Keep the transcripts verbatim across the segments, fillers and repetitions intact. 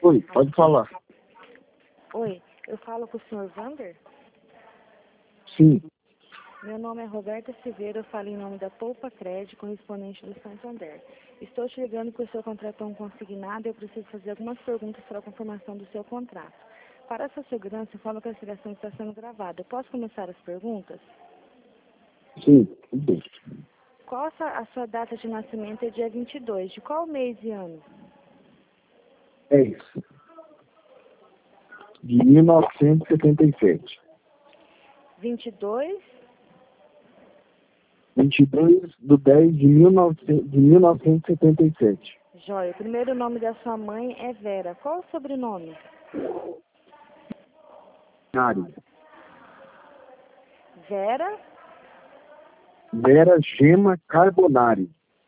Oi, pode falar. Oi, eu falo com o senhor Vander? Sim, Meu nome é Roberta Silveira, eu falo em nome da Poupa Crédito, correspondente do Santander. Estou te ligando porque o seu contrato é um consignado e eu preciso fazer algumas perguntas para a confirmação do seu contrato. Para a sua segurança, eu falo que a ligação está sendo gravada. Eu posso começar as perguntas? sim, tudo bem. Qual a sua, a sua data de nascimento? É dia vinte e dois. De qual mês e ano? É isso. De mil novecentos e setenta e sete. vinte e dois? vinte e dois de dez de mil novecentos de mil novecentos e setenta e sete. Jóia. O primeiro nome da sua mãe é Vera. Qual o sobrenome? Ari. Vera? Vera Gema Carbonari.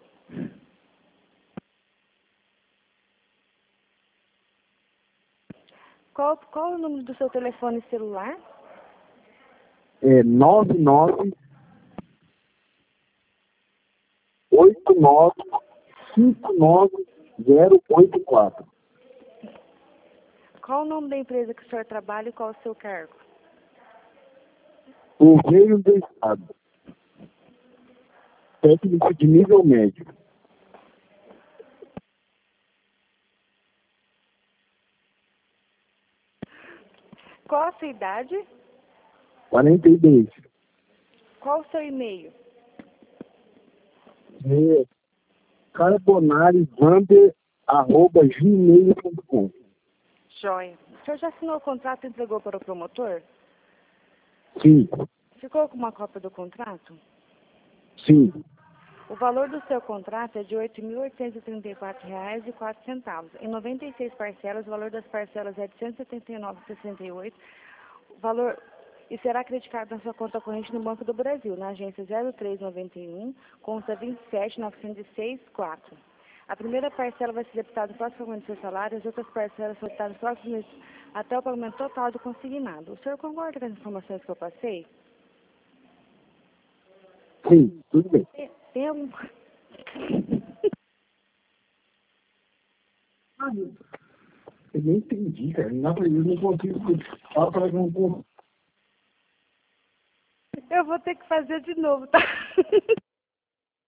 Qual, qual o número do seu telefone celular? É nove nove oito nove cinco nove zero oito quatro. Qual o nome da empresa que o senhor trabalha e qual o seu cargo? Correios do Estado. Técnico de nível médio. Qual a sua idade? quarenta e dois. Qual o seu e-mail? É carbonarivander arroba gmail ponto com. Joia. O senhor já assinou o contrato e entregou para o promotor? Sim, Ficou com uma cópia do contrato? sim, O valor do seu contrato é de oito mil oitocentos e trinta e quatro reais e quatro centavos. Em noventa e seis parcelas, o valor das parcelas é de cento e setenta e nove reais e sessenta e oito centavos. O valor e será acreditado na sua conta corrente no Banco do Brasil, na agência zero três noventa e um, conta vinte e sete mil novecentos e seis quatro. A primeira parcela vai ser debitada no próximo momento do seu salário, as outras parcelas serão debitadas no próximo mês até o pagamento total do consignado. O senhor concorda com as informações que eu passei? sim, tudo bem. Tem, tem algum... Ah, eu nem entendi, cara. Na verdade, eu não consigo falar para que eu não consigo. Eu vou ter que fazer de novo, tá?